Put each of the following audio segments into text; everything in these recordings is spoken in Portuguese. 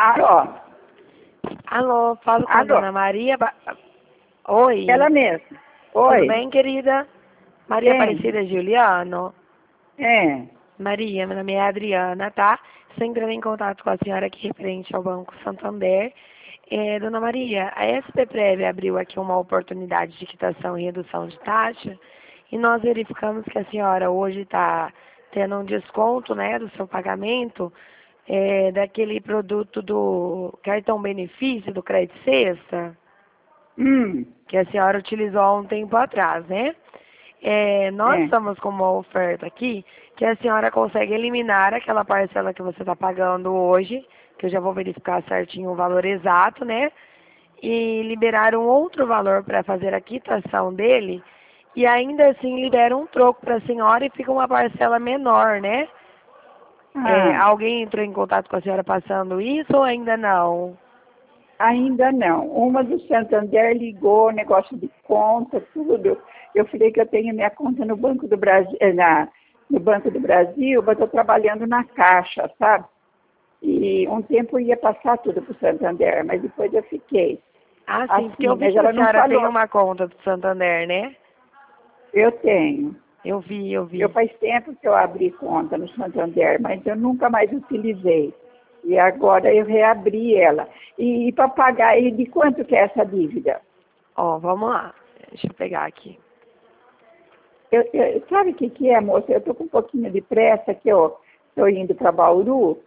Alô? Alô, falo com a Alô? dona Maria. Oi, Ela mesma. tudo Oi. bem, querida? Maria Bem. Aparecida Giuliano. É. Maria, meu nome é Adriana, tá? Estou entrando em contato com a senhora aqui referente ao Banco Santander. Dona Maria, a SPPrev abriu aqui uma oportunidade de quitação e redução de taxa e nós verificamos que a senhora hoje está tendo um desconto, né, do seu pagamento daquele produto do cartão benefício do Crédito Sexta, Hum. que a senhora utilizou há um tempo atrás, né? Nós É. estamos com uma oferta aqui que a senhora consegue eliminar aquela parcela que você está pagando hoje, que eu já vou verificar certinho o valor exato, né? E liberar um outro valor para fazer a quitação dele e ainda assim libera um troco para a senhora e fica uma parcela menor, né? Ah, Alguém entrou em contato com a senhora passando isso ou ainda não? ainda não. Uma do Santander ligou, negócio de conta, tudo. Eu falei que eu tenho minha conta no Banco do Brasil, no Banco do Brasil, mas estou trabalhando na Caixa, sabe? E um tempo eu ia passar tudo para o Santander, mas depois eu fiquei. Ah, sim, porque Assim, eu vi mas que a ela não senhora tem falou. uma conta do Santander, né? Eu tenho. Eu vi, eu Eu vi. faz tempo que eu abri conta no Santander, mas eu nunca mais utilizei. E agora eu reabri ela. E para pagar, e de quanto que é essa dívida? Ó, vamos lá. Deixa eu pegar aqui. Sabe o que é, moça? Eu estou com um pouquinho de pressa, que eu estou indo para Bauru,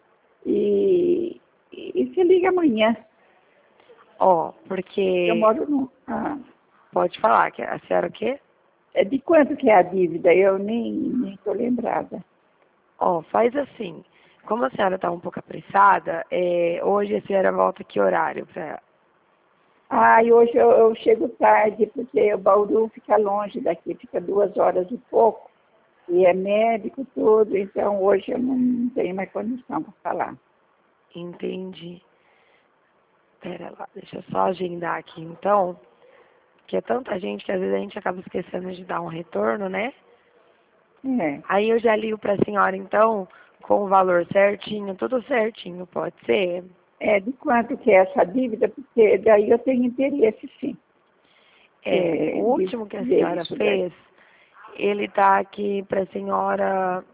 e se liga amanhã. Ó, Eu porque moro no... Ah, pode falar que a senhora o quê? é de quanto que é a dívida? Eu nem estou lembrada. Ó, faz assim. Como a senhora está um pouco apressada, hoje a senhora volta que horário pra... Ah, e hoje eu chego tarde, porque o Bauru fica longe daqui, fica 2 horas e pouco. E é médico tudo, então hoje eu não tenho mais condição para falar. Entendi. Pera lá, deixa eu só agendar aqui então. Porque é tanta gente que às vezes a gente acaba esquecendo de dar um retorno, né? É, Aí eu já ligo pra senhora então, com o valor certinho, tudo certinho, pode ser? de quanto que é essa dívida, porque daí eu tenho interesse, sim, O de último que a ver senhora isso daí. fez, ele tá aqui pra senhora,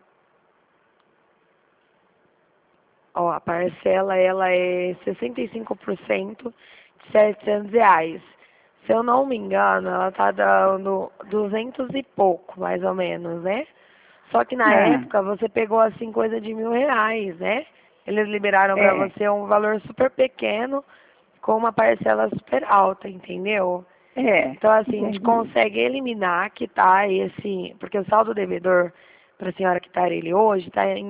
ó, a parcela ela é 65% de R$ 700. Se eu não me engano, ela tá dando 200 e pouco, mais ou menos, né? Só que na Ah, época você pegou assim coisa de R$ 1.000, né? Eles liberaram pra é, você um valor super pequeno com uma parcela super alta, entendeu? Então, assim, a gente entendi. consegue eliminar que tá esse... Porque o saldo devedor para a senhora quitar ele hoje está em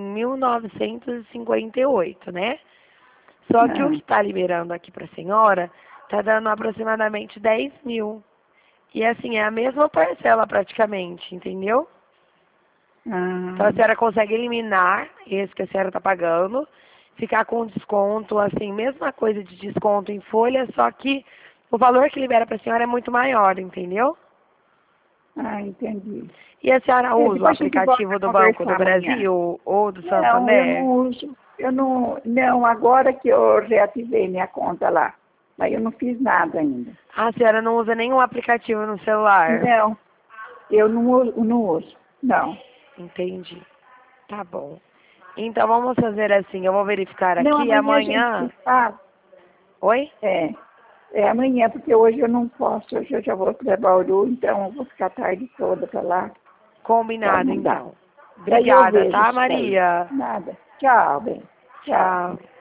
1.958, né? Só que o que Ah, está liberando aqui para a senhora está dando aproximadamente 10 mil. E, assim, é a mesma parcela praticamente, entendeu? Então, a ah, senhora consegue eliminar esse que a senhora está pagando, ficar com desconto, assim, mesma coisa de desconto em folha, só que o valor que libera para a senhora é muito maior, entendeu? entendi. E a senhora usa o Depois a gente volta aplicativo a do Banco conversar do amanhã. Brasil ou do Não, eu Santander? não uso. Eu não, agora que eu reativei minha conta lá. Mas eu não fiz nada ainda. A senhora não usa nenhum aplicativo no celular? Não, eu não uso. Não. Entendi. Tá bom. Então vamos fazer assim, eu vou verificar Não, aqui amanhã a gente se amanhã. fala. Oi? É, é amanhã, porque hoje eu não posso. Hoje eu já vou para Bauru, então eu vou ficar a tarde toda para lá. Então Combinado não dá. então. Daí eu Obrigada, vejo tá, isso daí. Maria? Nada. Tchau, bem. Tchau. Tchau.